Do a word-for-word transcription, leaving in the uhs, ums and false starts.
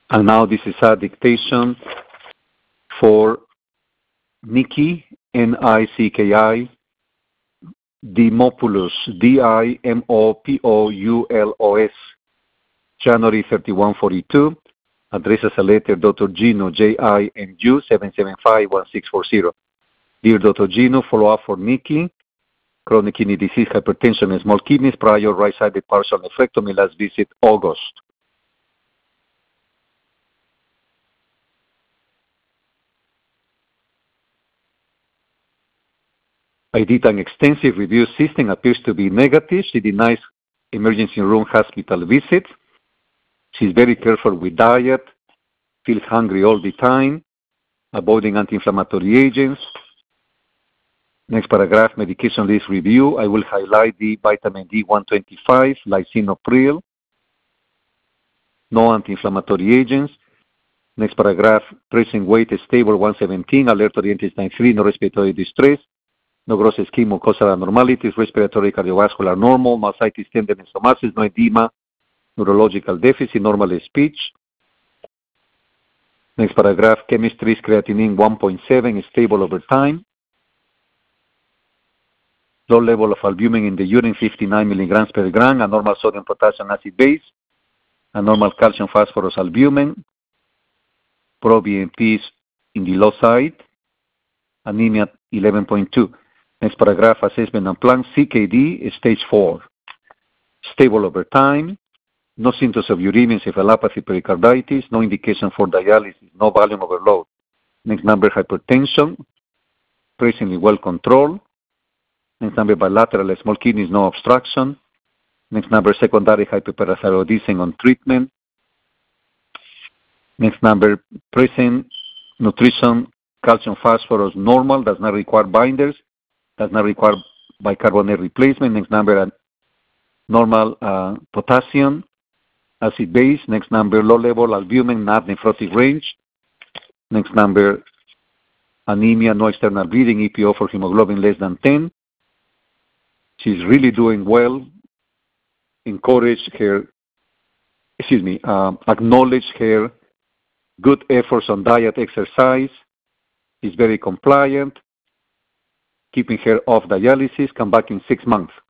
And now this is a dictation for Nikki, N I C K I, Dimopoulos, D I M O P O U L O S, January thirty-first, forty-two, addresses a letter Doctor Gino, J I N U, seven seven five, one six four zero. Dear Doctor Gino, follow-up for Nikki, chronic kidney disease, hypertension, and small kidneys, prior right-sided partial nephrectomy, last visit August. I did an extensive review. System appears to be negative. She denies emergency room hospital visits. She's very careful with diet, feels hungry all the time, avoiding anti-inflammatory agents. Next paragraph, medication list review. I will highlight the vitamin D one twenty-five, lisinopril, no anti-inflammatory agents. Next paragraph, present weight is stable, one seventeen, alert oriented time three, no respiratory distress, no gross skin mucosal abnormalities, respiratory cardiovascular normal, myositis tenderness stomatis, no edema, neurological deficit, normal speech. Next paragraph, chemistry is creatinine one point seven, stable over time. Low level of albumin in the urine, fifty-nine milligrams per gram, a normal sodium potassium acid base, a normal calcium phosphorus albumin, pro-B N Ps in the low side, anemia eleven point two. Next paragraph, assessment and plan, C K D, stage four. Stable over time, no symptoms of uremia, encephalopathy, pericarditis, no indication for dialysis, no volume overload. Next number, hypertension, presently well controlled. Next number, bilateral small kidneys, no obstruction. Next number, secondary hyperparathyroidism on treatment. Next number, present nutrition, calcium phosphorus normal, does not require binders, does not require bicarbonate replacement. Next number, normal uh, potassium acid base. Next number, low level albumin, not nephrotic range. Next number, anemia, no external bleeding, E P O for hemoglobin less than ten. She's really doing well. Encourage her, excuse me, um, acknowledge her good efforts on diet, exercise. She's very compliant. Keeping her off dialysis. Come back in six months.